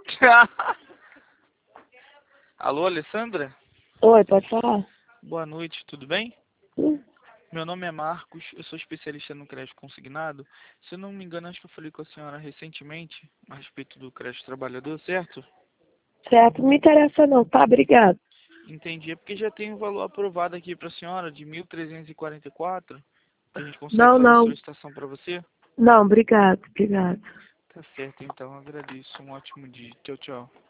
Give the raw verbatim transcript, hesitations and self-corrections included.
Alô, Alessandra? Oi, pode falar? Boa noite, tudo bem? Hum, Meu nome é Marcos, eu sou especialista no crédito consignado. Se eu não me engano, acho que eu falei com a senhora recentemente a respeito do crédito trabalhador, certo? certo, não me interessa não, tá? Obrigado. Entendi, é porque já tem um valor aprovado aqui para a senhora de mil trezentos e quarenta e quatro. A gente consegue Não, fazer a não, solicitação para você? não, obrigado, obrigado. Tá certo, então, agradeço. Um ótimo dia. Tchau, tchau.